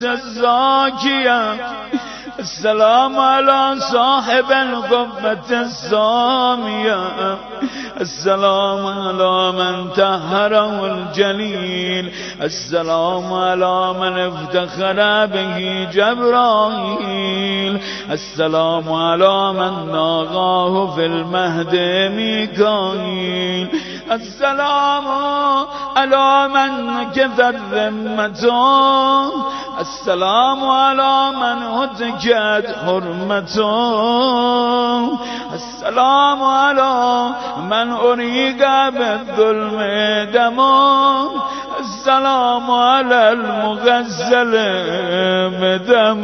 الزاكية السلام على صاحب القبة السامية السلام على من طهره الجليل السلام على من افتخر به جبرائيل السلام على من ناغاه في المهد ميكائيل السلام على من كثر ذمته السلام على من هتكت حرمته السلام على من أريق بالظلم دمه السلام على المغسل بدم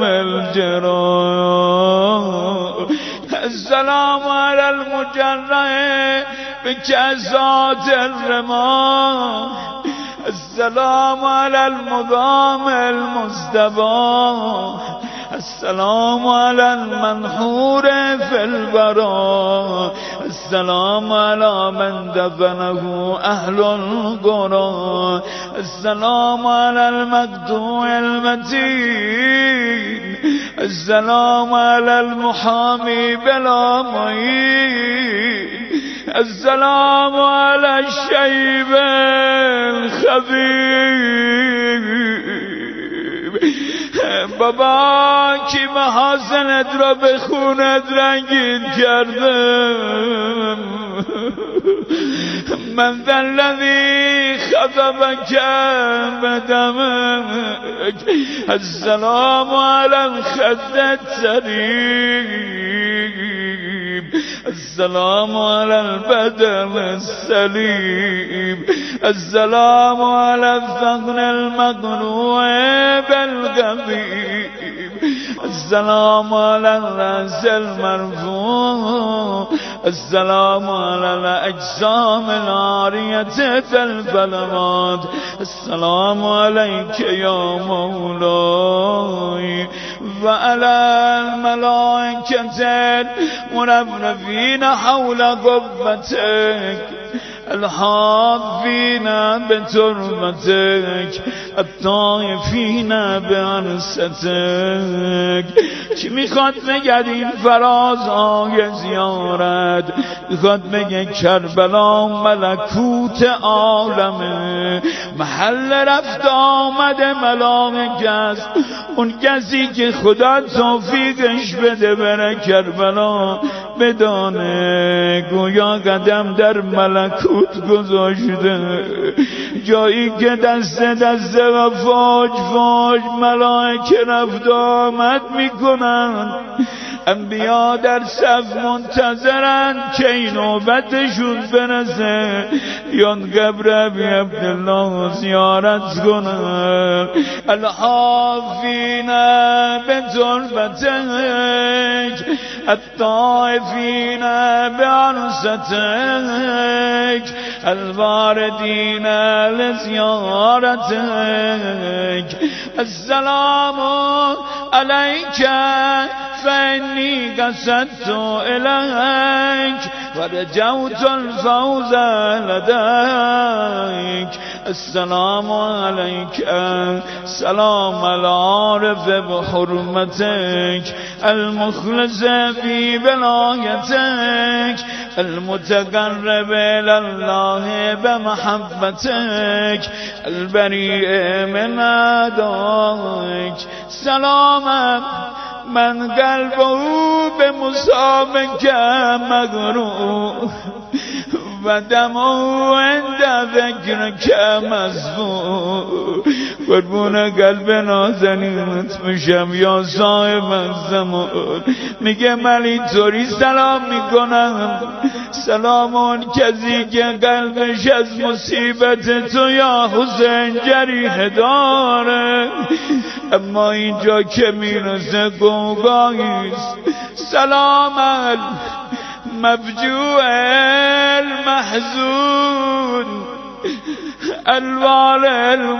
الجروح السلام على المجرع بكاسات الرماح السلام على المضام المستباح السلام على المنحور في البراء السلام على من دفنه أهل القرى السلام على المقطوع المتين السلام على المحامي بلا معين السلام على الشيب الخبيب بابا کی محاسنت را به خونت رنگین کردم من ذا الذي خطبك بدمك السلام على الخد السليم السلام على البدن السليم السلام على الثغر المقنوع بالغبيب السلام على الرأس المرفوع السلام على الأجسام العارية في الظلمات السلام عليك يا مولاي وعلى الملائكة المرفرفين حول قبتك الحافين بتربتك الطائفين بعرستك چی میخواد بگه این فرازهای زیارت میخواد بگه کربلا ملکوت عالمه محل رفت آمد ملائکه است اون کسی که خدا توفیقش بده بره کربلا بدانه گویا قدم در ملکوت گذاشته جایی که دست و فاج ملائکه رفت آمد میکنن انبیا در صف منتظرن که این نوبتشون برسه بیان قبر ابی عبدالله زیارت کنن الحافین بتربتک الطائفین بعرستک الواردین لزیارتک السلام علیک فإني قصدت إليك ورجوت الفوز لديك السلام عليك سلام العارف بحرمتك المخلص في بلايتك المتقرب إلى الله بمحبتك البريء من أعدائك سلاما من قلبه بمصابك مغرور و دمه عند ذکرک مصفور قربون قلب نازنینت میشم یا صاحب الزمان میگه من اینطوری سلام میکنم سلام اون کسی که قلبش از مصیبت تو یا حسین جریح داره اما اینجا که میرسه گوگاهیست سلام مفجوع المحزون الوال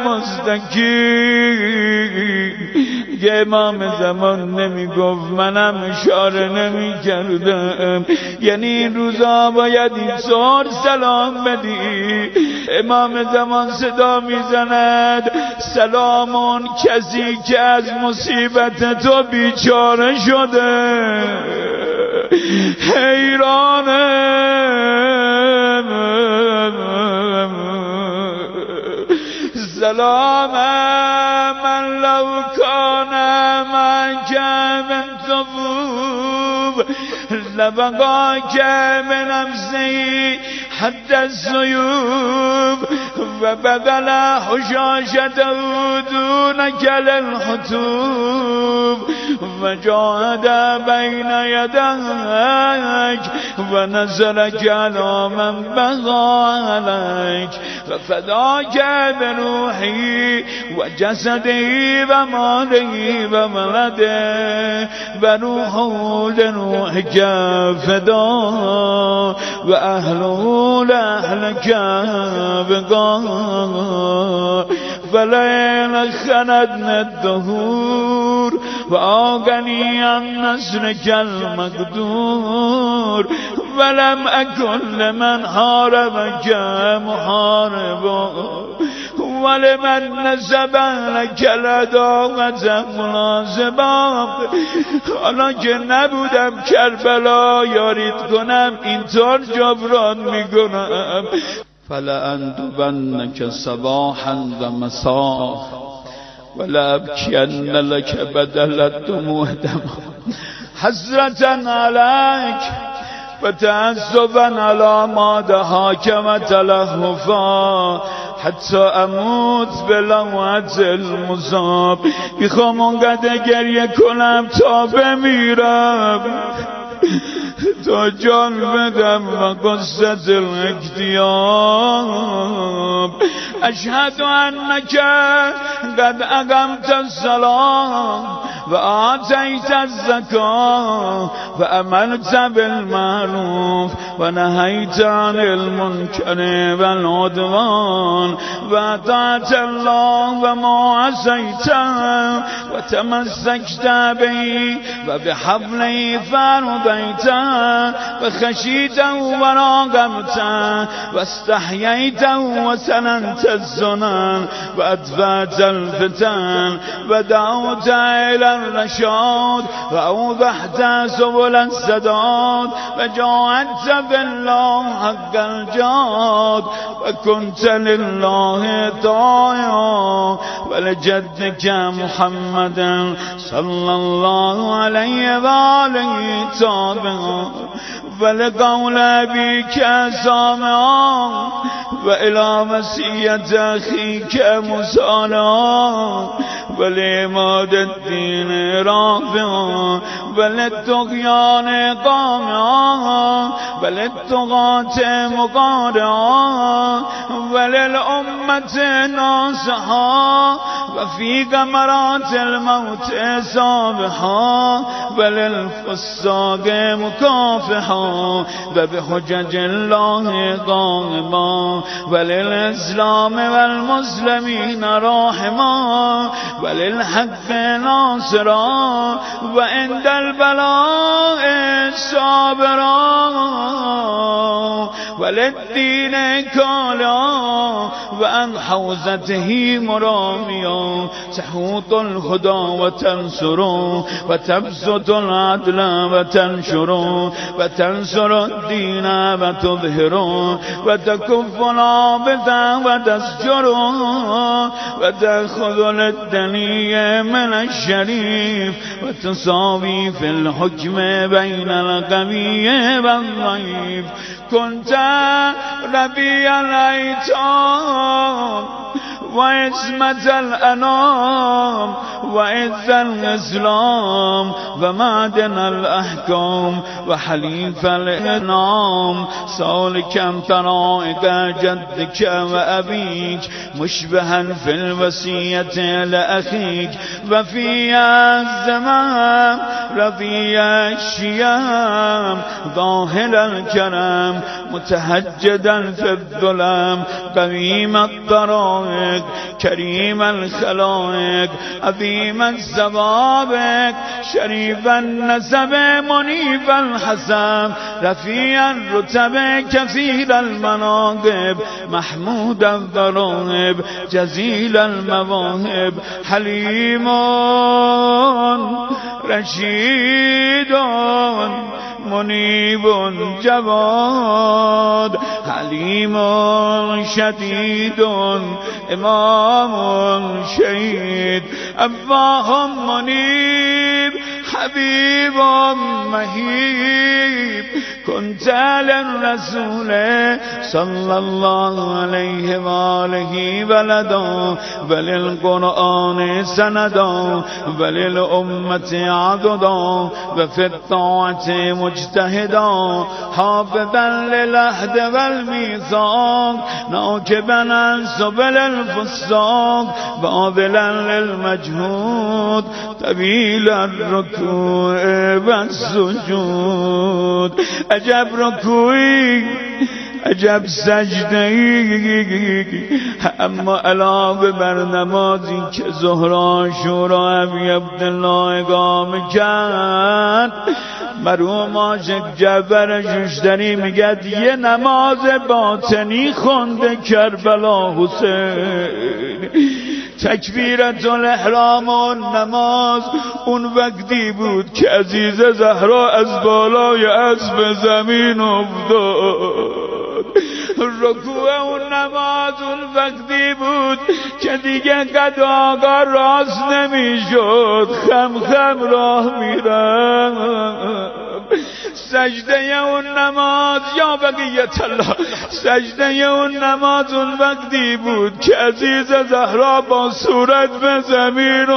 المستقیم. یه امام زمان نمی گفت منم اشاره نمی کردم، یعنی این روزا باید این سار سلام بدی. امام زمان صدا می زند سلامون کسی که از مصیبت تو بیچاره شده. حیرانم سلام من لو کان معك من ثوب لبقاك من نفسي حتى السيوف وبذل حشاشته دونك للحتوب وجاهد بين يديك ونزلك على من بغى عليك وفداك بروحي وجسدي ومالي وولده وروحه لروحك فدا وأهله لأهلك بقى فليل خندنا الدهور وآغني عن نصرك المقدور ولم أكن لمن حاربك محاربا ولمن نسب لك العداوة مناسبا. حالا که نبودم کربلا یارید کنم اینطور جبران میکنم. فلأندبنك صباحا ومساء ولأبكين لك بدل الدموع دما حسرة عليك وتأسفا على ما دهاك وتلهفا حتی اموت به لوعت المصاب. میخوام اونقدر گریه کنم تا بمیرم، تا جان بدم و قصة الاکتیاب. اشهد انک قد اقمت الصلاة و آتیت الزکاة و امرت بالمعروف و نهیت عن المنکر والعدوان و اطعت الله و ما عصیت و تمسکت به و بحبله فرضیت و خشیت و راقبت و استحییت و سننت السنن و ادفعت الفتن و دعوت الى الرشاد و اوضحت سبل السداد و جاهدت بالله حق الجهاد و كنت لله طاعا ولجدك محمد صلى الله عليه وآله تابعا ولقول أبيك سامعا وإلى مسية أخيك مسالا ولعماد الدين رافعا وللطغيان قامعا وللطغاة مقارعا وللأمة ناصحا وفي غمرات الموت صابحا وللفساق مكافحا وبحجج الله قائما وللإسلام والمسلمين راحما وللحق ناصرا وعند البلاء صابرا وللدين كالا وعن حوزته مراميا تحوط الهدى وتنصر وتبسط العدل وتنشر وتنصر الدين وتظهر وتكف العابد وتسجر وتأخذ للدني من الشريف وتساوي في الحكم بين القوي والضعيف كنت ربيع الأيتام وعصمة الأنام وعز الإسلام ومعدن الأحكام وحليف الإنعام سالكا طرائق جدك وأبيك مشبها في الوصية لأخيك وفي الزمان رضي الشيام ظاهر الكرم متهجدا في الظلام قويم الطرائق كريم الخلائق عظيم السوابق شريف النسب منيف الحسب رفيع الرتب كثير المناقب محمود الضرائب جزيل المواهب حليم رشيد منيب جواد حليم شديد إمام شهيد أباه منيب حبيب مهيب كنت للرسول صلى الله عليه وآله ولدا وللقرآن سندا وللأمة عضدا وفي الطاعة مجتهدا حافظا للعهد والميثاق ناكبا عن سبل الفساق باذلا للمجهود طويل الركوع والسجود عجب رکوعی عجب سجده‌ای اما علاوه بر نمازی که ظهر عاشورا ابی عبدالله اقامه کرد مرحوم عاشق جعفر جوشتری میگه یه نماز باطنی خونده کربلا حسین تکبیرت الاحرام و نماز اون وقتی بود که عزیز زهرا از بالای اسب زمین افتاد رکوع اون نماز اون وقتی بود که دیگه قد آقا راست نمیشد خم خم راه میرم سجده اون نماز یا بقیت الله سجده اون نماز اون وقتی بود که عزیز زهرا با صورت به زمین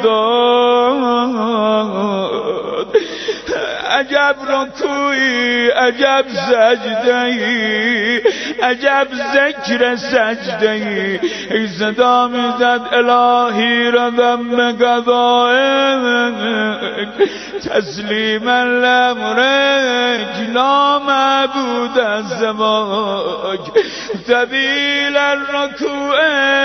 افتاد عجب رکوعی عجب سجده‌ای عجب ذکر سجده‌ای ای صدا میزد الهی ردم به قضایک تسلیما لامرک لا معبود سواک طویل الرکوع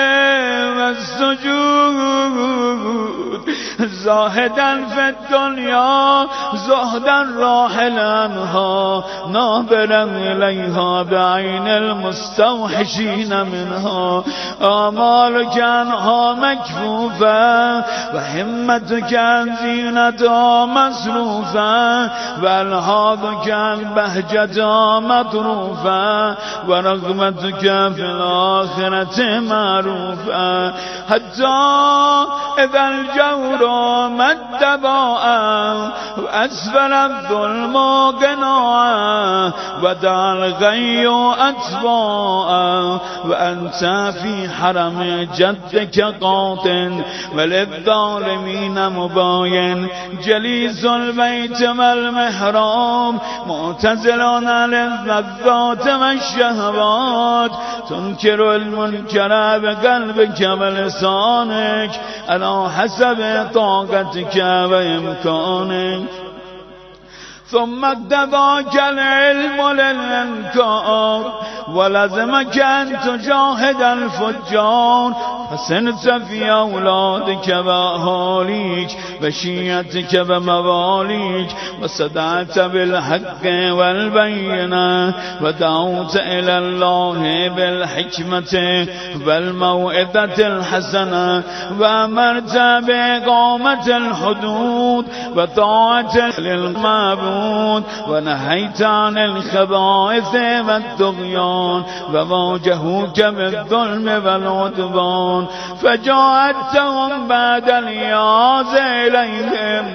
والسجود زاهدا فی الدنیا زهدا راحلنها ناظرا الیها بعین المستوحشین منها آمالک عنها مکفوفا و همتک عن زینتها مصروفا و الحاظک عن بهجتها مطروفا و رغبتک فی الآخرة معروفا حتی اذا الجور مدباء واسفل الظلم قناعا ودع الغي اتباعا وانت في حرم جدك قاطن وللظالمين مباين جليس البيت والمحراب معتزلون عن اللذات والشهوات تنكر المنكر بقلبك ولسانك على حسب طاقتك وإمكانك ثم اقتضاك العلم للإنكار ولزمك أن تجاهد الفجار فسنت في أولادك وأهاليك وشيعتك ومواليك وصدعت بالحق والبينة ودعوت إلى الله بالحكمة والموعظة الحسنة وأمرت بإقامة الحدود وطاعة للمعبود ونهيت عن الخبائث والطغيان وواجهوك بالظلم والعدوان فجاهدتهم بعد الإياز إليهم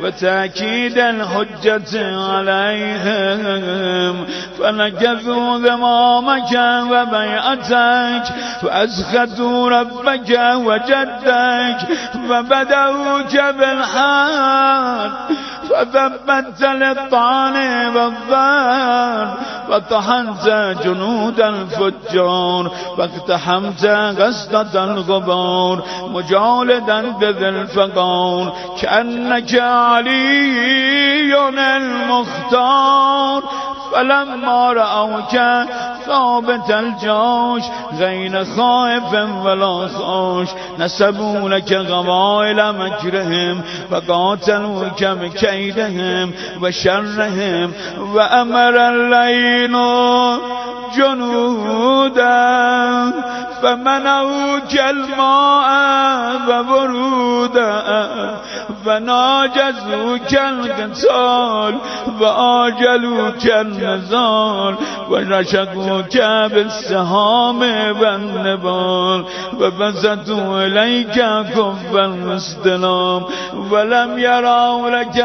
وتأكيد الحجة عليهم فنكثوا ذمامك وبيعتك وأسخطوا ربك وجدك فبدأوك بالحق فثبت للطعن والضار وطحنت جنود الفجار واقتحمت غسطة الغبار مجالدا بذي الفقار كأنك علي المختار فلما رأوك ثابت الجوش غير خائف ولا خاش نسبوا لك غوائل مكرهم وقاتلوك بكيدهم وشرهم وأمر الليل جنودا فمنعوك الماء وبرودا فناجزوك القتال وآجلوك النزال ورشقوك بالسهام والنبال وبسطوا إليك كف الاستلام ولم يروا لك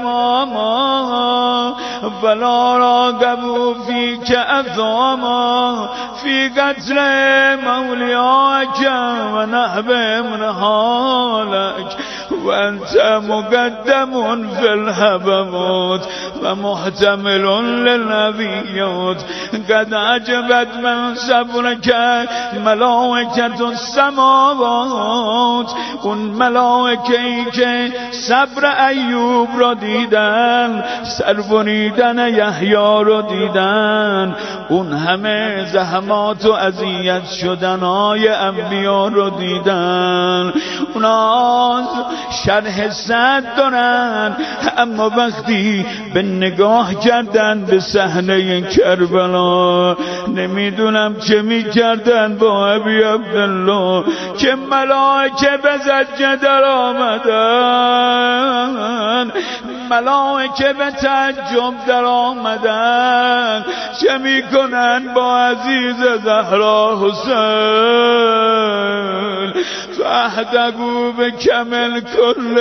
ذماما فلا راقبوا فيك أثاما في قتل مولياك ونهب منهالك وأنت مقدم في الهبمات ومحتمل للنبيات قد أجبت من صبرك ملائكة السماوات اون ملائکه‌ای که صبر ایوب را دیدن سربریدن یحیی را دیدن اون همه زحمات و اذیت شدنهای انبیا رو دیدن اونا شرح صد دارن اما وقتی به نگاه کردن به صحنه کربلا نمیدونم چه میکردن با ابی عبدالله که ملائکه به زجه در آمدن ملائکه به تعجب در آمدن چه میکنن با عزیز زهرا حسین فاهدقوا بکمل کل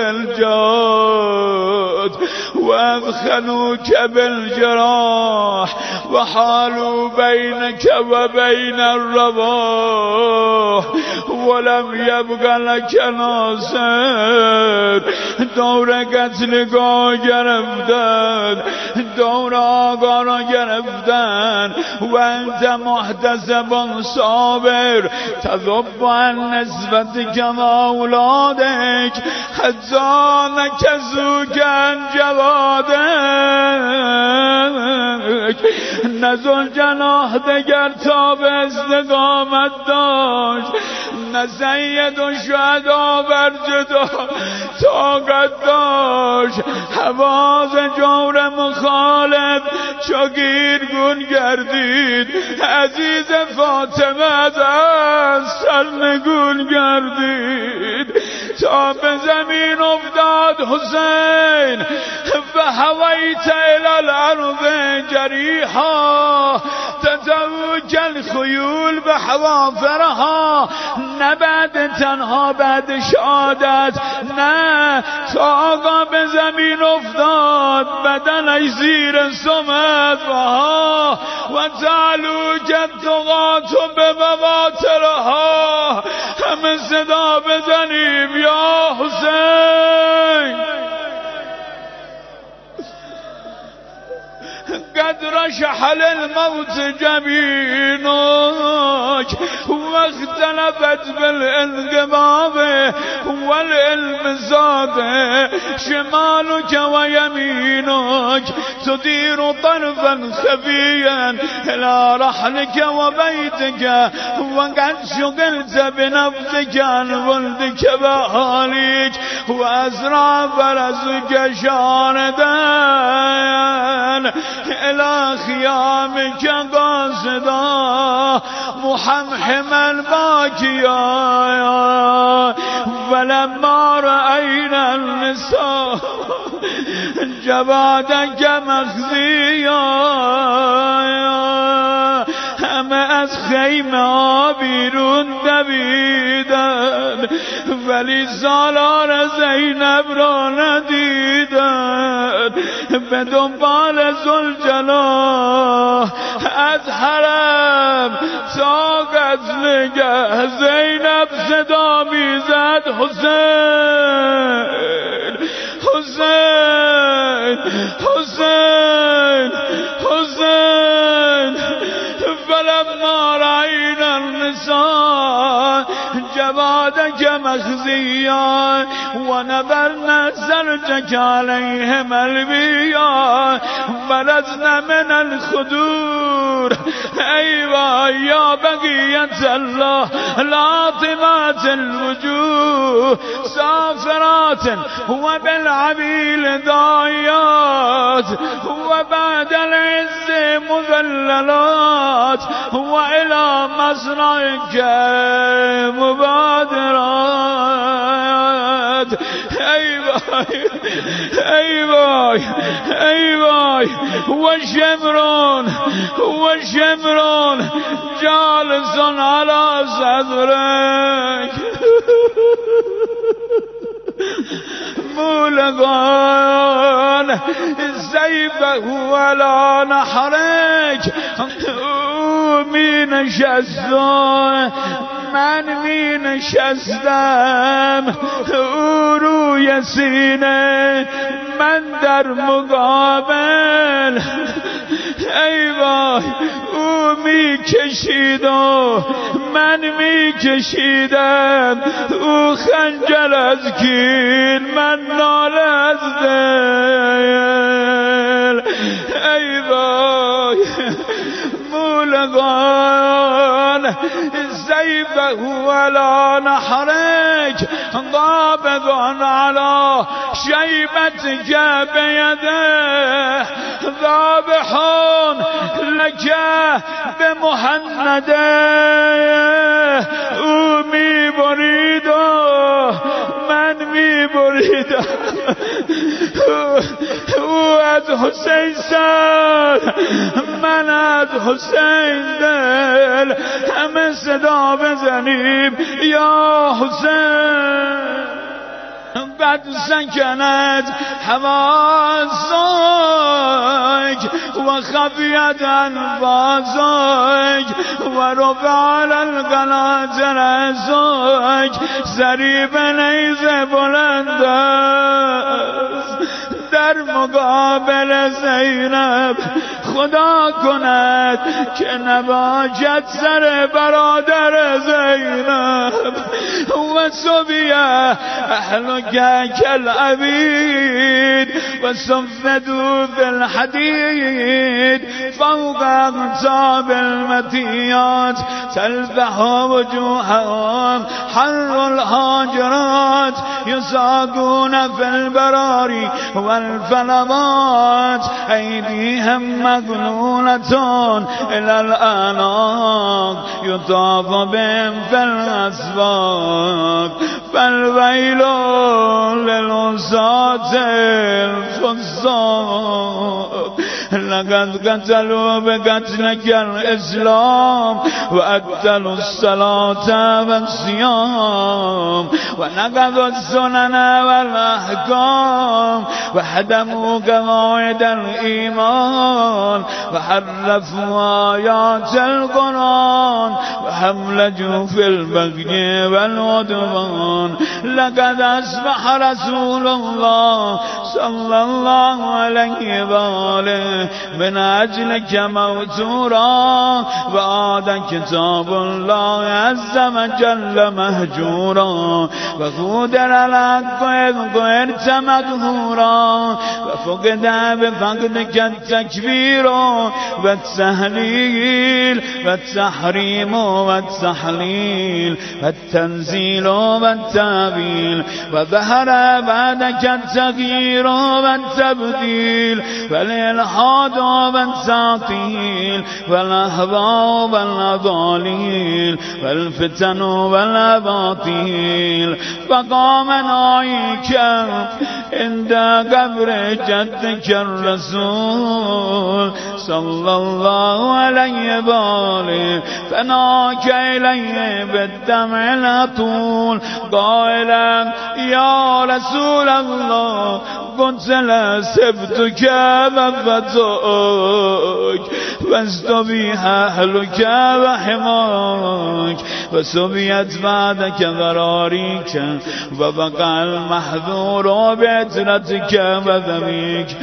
الجاد وابخنوک بالجراح وحالوا بینک و بین الرواح ولم یبق لک ناصر دور قتلگاه گرفتن دور آقا را گرفتن و انت محتسب صابر تذب عن نسبتك و اولادک حتی نکسوک عن جوادک نزل جناح دگر تا به استقامت داشت نه سید و شهدا بر جدا طاقت داشت حواس جور مخالف چو گیرگون گردید عزیز فاطمه از سرنگون گردید تا به زمین افتاد حسین و هویت الی الارض جریحا تزوج الخیول به حوافرها نه بعد تنها بعد شهادت نه تا آقا به زمین افتاد بدنش زیر سمت و تعلو جدقات به بواترها همه صدا بزنیم یا حسین قد رشحل الموت جبينك واختلفت بالانقباض والانبساط شمالك ويمينك تدير طرفا خفيا الى رحلك وبيتك وقد شغلت بنفسك عن ولدك واهاليك وازرع فرسك شاردا الى خيامك قاصدا محمحما باكيا ولما رأينا النساء جوادك مخزيا همه از خیمه ها بیرون دویدن ولی سالار زینب را ندیدن به دنبال ذوالجلال از حرم تا قتلگه زینب صدا میزد حسین حسین حسین حسین. فلما رأينا النساء جوادك مخزيا ونبرنا زرجك عليهم البيا برزنا من الخدور. أيوة يا بقية الله لاطمات الوجوه سافرات وبالعبيل ضايات وبعد العز مذللات وإلى مصرعك مبادرات. أي باي أي باي أي باي. والشمرون جالس على صدرك مولغان سيفه على نحرك. می نشستم من می نشستم او روی سینه من در مقابل. ای وای او می کشید و من می کشیدم. او خنجر از کین من ناله از دل. ای وای مولغان سيفه على نحرك ضابط على شيبتك بيده ذابح لك بمهنده. او می بریده من می بریدم. او از حسین سر من از حسین دل. همه صدا بزنیم یا حسین. قد سكنت حواسك وخفيت أنفاسك ورفع على القناة رأسك سريب نیز بلند است در مقابل زینب. خدا کند که نباشد سر برادر زینب. و صبیه اهلک کالعبید و صفدوا في الحديد فوق اقطاب المتیات تلفح وجوههم حر الحاجرات يساقون في البراري والفلوات أيديهم مغلولة إلى الأعناق يطاف بهم في الأسواق فالويل للعصاة الفساق. لقد قتلوا بقتلك الإسلام وأكلوا الصلاة والصيام ونقضوا السنن والأحكام وهدموا قواعد الإيمان وحرفوا آيات القرآن وحملجوا في البغي والعدوان. لقد أصبح رسول الله صلى الله عليه وآله من أجلك موتورا وعاد كتاب الله عز وجل مهجورا وقدر الحق إذ قدرت مقهورا وفقد بفقدك التكبير والتهليل والتحريم والتحليل والتنزيل والتأويل وظهر بعدك التغيير والتبديل والإلحاد والتعطيل والأهواء والأضاليل والفتن والأباطيل. فقام ناعيك عند قبر جدك الرسول صلى الله عليه وآله فناك إليه بالدمع الأطول قائلا يا رسول الله قتل سبتك وفتوك واستبي أهلك وحماك وسبيت بعدك ذراريك وبقى المحذور بعترتك وذميك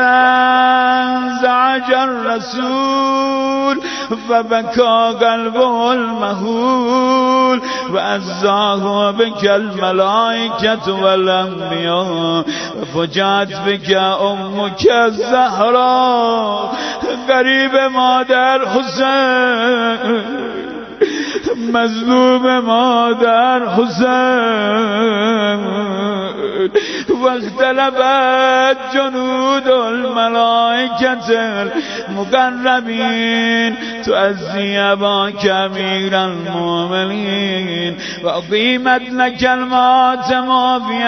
فانزعج الرسول فبكى قلبه المهول وأزاه بك الملائكة والأنبياء فجاءت بك أمك الزهراء قريب مادر حسين مظلوم مادر حسين واختلفت جنود الملائكة المقربين تؤذي أباك أمير المؤمنين وأقيمت لك الماتم في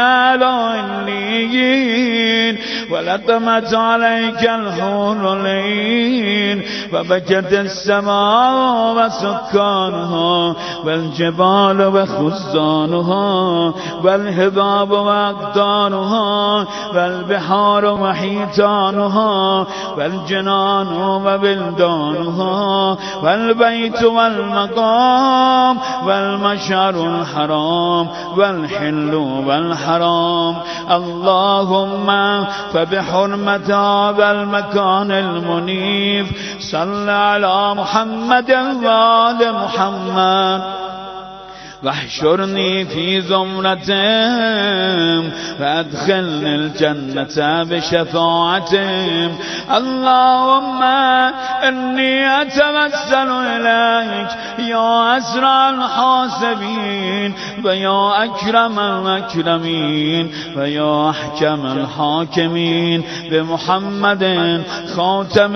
عليين ولطمت عليك الحور العين وبكت السماء وسكانها والجبال وخزانها والهضاب وأقدارها والبحار وحيتانها والجنان وبلدانها والبيت والمقام والمشعر الحرام والحل والحرام اللهم فبحرمة هذا المكان المنيف صل على محمد وآل محمد واحشرني في زمرتهم وادخلني الجنة بشفاعتهم اللهم إني أتوسل إليك يا أسرع الحاسبين ويا أكرم الأكرمين ويا أحكم الحاكمين بمحمد خاتم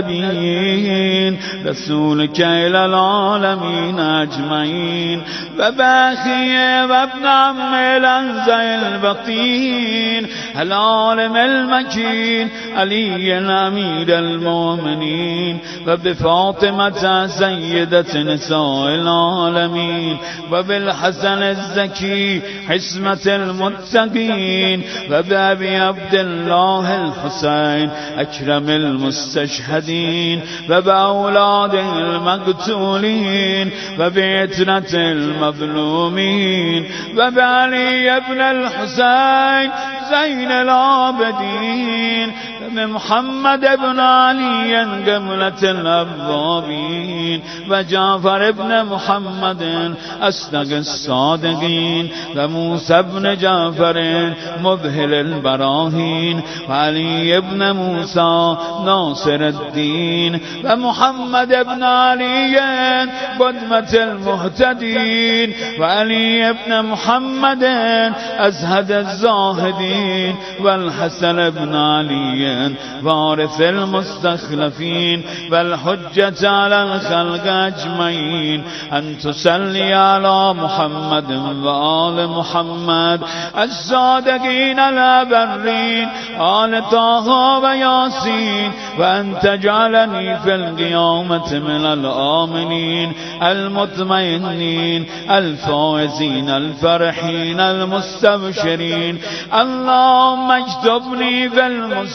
النبيين رسولك إلى العالمين أجمعين وباخي وابن عم الأنزى البقين العالم المكين علي الأمير المؤمنين وبفاطمة سيدة نساء العالمين وبالحسن الزكي حسمة المتقين وبأبي عبد الله الحسين أكرم المستشهدين وبأولاده المقتولين وبعترة المظلومين وبعلي بن الحسين زين العابدين وبمحمد بن علي قبلة الأبوابين وجعفر بن محمد أصدق الصادقين وموسى بن جعفر مذهل البراهين وعلي بن موسى ناصر الدين ومحمد بن علي قدمة المهتدين وعلي بن محمد أزهد الزاهدين والحسن بن علي وارث المستخلفين والحجة على الخلق أجمعين أن تصلي على محمد وآل محمد الصادقين الأبرين آل طه وياسين وأن تجعلني في القيامة من الآمنين المطمئنين الفائزين الفرحين المستبشرين اللهم اجتبني في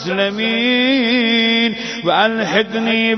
المسلمين وألحقني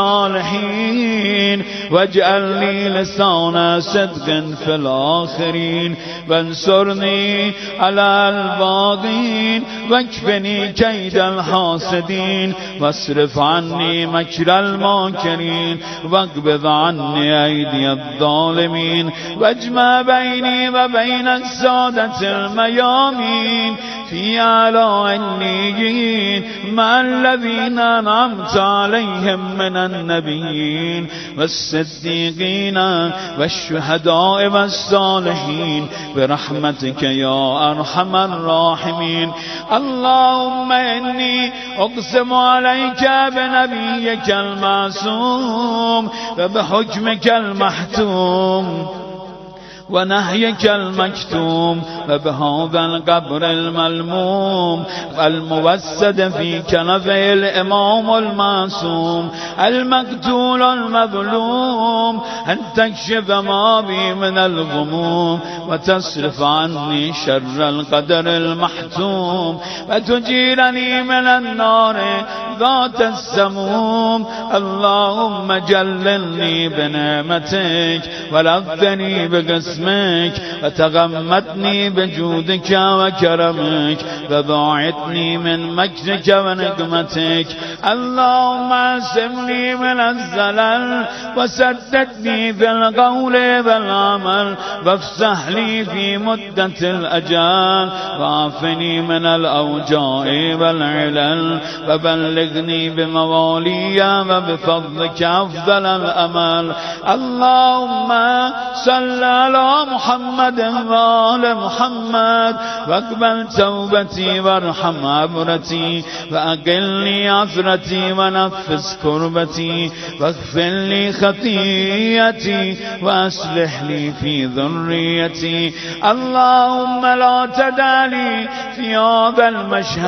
بالصالحين واجعلني لسان صدق في الآخرين وانصرني على الباغين واكفني كيد الحاسدين واصرف عني مكر الماكرين واقبض عني أيدي الظالمين واجمع بيني وبين السادة الميامين في أعلى النيين مع الذين أنعمت عليهم من النبيين والصديقين والشهداء والصالحين برحمتك يا أرحم الراحمين اللهم إني أقسم عليك بنبيك المعصوم وبحكمك المحتوم ونهيك المكتوم وبهذا القبر الملموم الموسد في كنفه الإمام المعصوم المقتول المظلوم أن تكشف ما بي من الغموم وتصرف عني شر القدر المحتوم وتجيرني من النار ذات السموم. اللهم جللني بنعمتك ولذني بقسمك وتغمدني بجودك وكرمك وباعدني من مكرك ونقمتك. اللهم عصمني من الزلل وسددني في القول والعمل وافسح لي في مدة الأجال وعافني من الأوجاع والعلل وبلغني بموالي وبفضلك أفضل الأمل. اللهم صل على محمد وآل محمد واقبل توبتي وارحم عبرتي وأقلني عثرتي ونفس كربتي واغفر لي خطيئتي وأصلح لي في ذريتي. اللهم لا تدع لي في هذا المشهد